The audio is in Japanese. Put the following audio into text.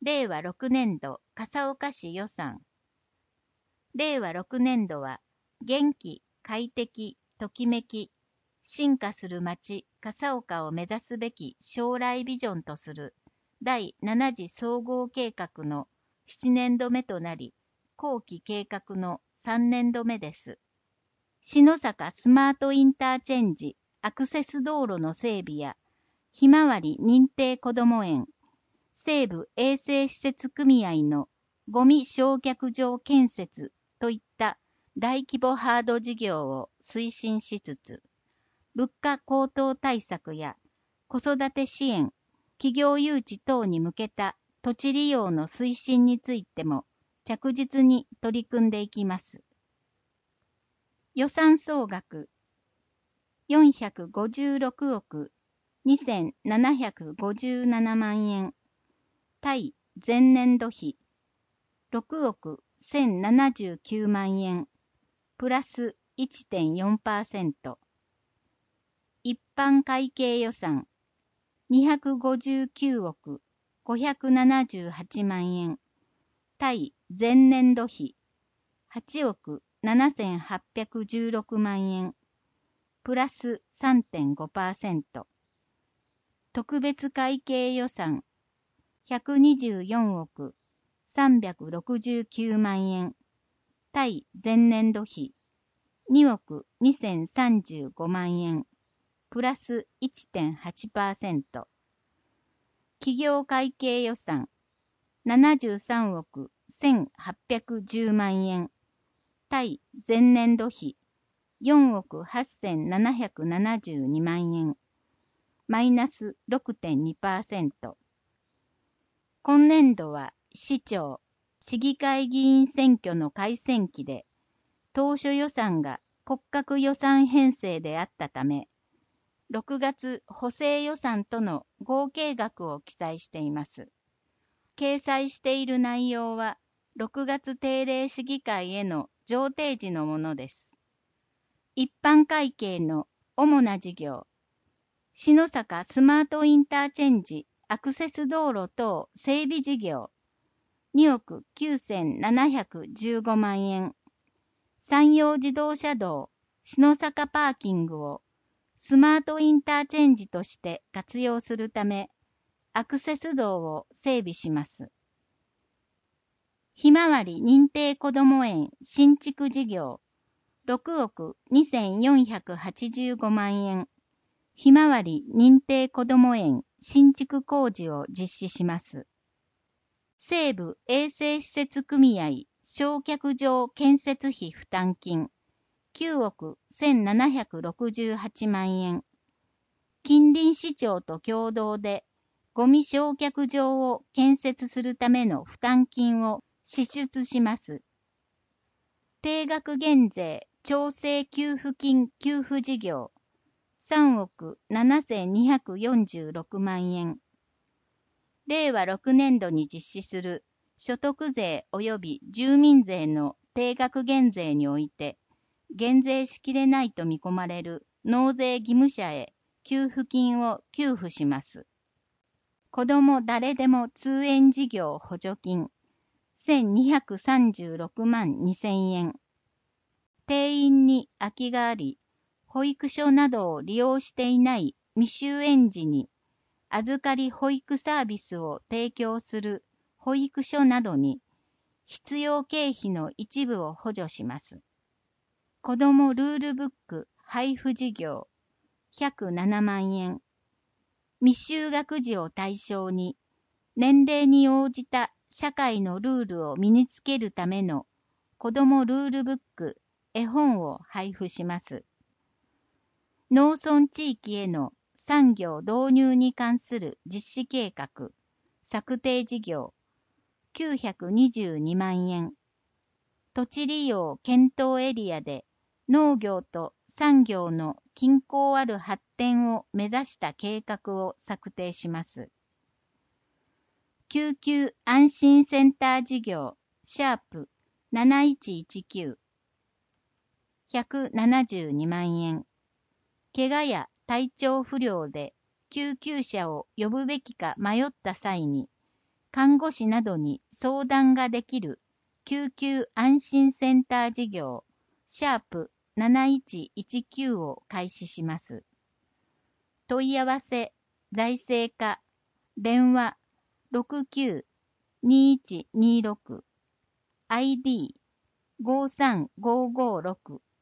令和6年度笠岡市予算。令和6年度は、元気、快適、ときめき、進化する町、笠岡を目指すべき将来ビジョンとする第7次総合計画の7年度目となり、後期計画の3年度目です。篠坂スマートインターチェンジ、アクセス道路の整備や、ひまわり認定こども園、西部衛生施設組合のゴミ焼却場建設といった大規模ハード事業を推進しつつ、物価高騰対策や子育て支援、企業誘致等に向けた土地利用の推進についても着実に取り組んでいきます。予算総額456億2757万円、対前年度比6億1079万円、プラス 1.4%。一般会計予算259億578万円、対前年度比8億7816万円、プラス 3.5%。特別会計予算124億369万円、対前年度比2億2035万円、プラス 1.8%。企業会計予算73億1810万円、対前年度比4億8772万円、マイナス 6.2%。今年度は市長、市議会議員選挙の改選期で、当初予算が骨格予算編成であったため、6月補正予算との合計額を記載しています。掲載している内容は、6月定例市議会への上呈時のものです。一般会計の主な事業、篠坂スマートインターチェンジアクセス道路等整備事業2億9715万円、山陽自動車道篠坂パーキングをスマートインターチェンジとして活用するため、アクセス道を整備します。ひまわり認定こども園新築事業6億2485万円、ひまわり認定こども園新築工事を実施します。西部衛生施設組合焼却場建設費負担金9億1768万円。近隣市町と共同でゴミ焼却場を建設するための負担金を支出します。定額減税調整給付金給付事業3億7246万円。令和6年度に実施する所得税及び住民税の定額減税において、減税しきれないと見込まれる納税義務者へ給付金を給付します。子ども誰でも通園事業補助金1236万2000円。定員に空きがあり、保育所などを利用していない未就園児に預かり保育サービスを提供する保育所などに必要経費の一部を補助します。子どもルールブック配布事業107万円。未就学児を対象に年齢に応じた社会のルールを身につけるための子どもルールブック絵本を配布します。農村地域への産業導入に関する実施計画策定事業922万円。土地利用検討エリアで農業と産業の均衡ある発展を目指した計画を策定します。救急安心センター事業シャープ7119 172万円。怪我や体調不良で救急車を呼ぶべきか迷った際に看護師などに相談ができる救急安心センター事業#7119を開始します。問い合わせ、財政課、電話69-2126、ID535556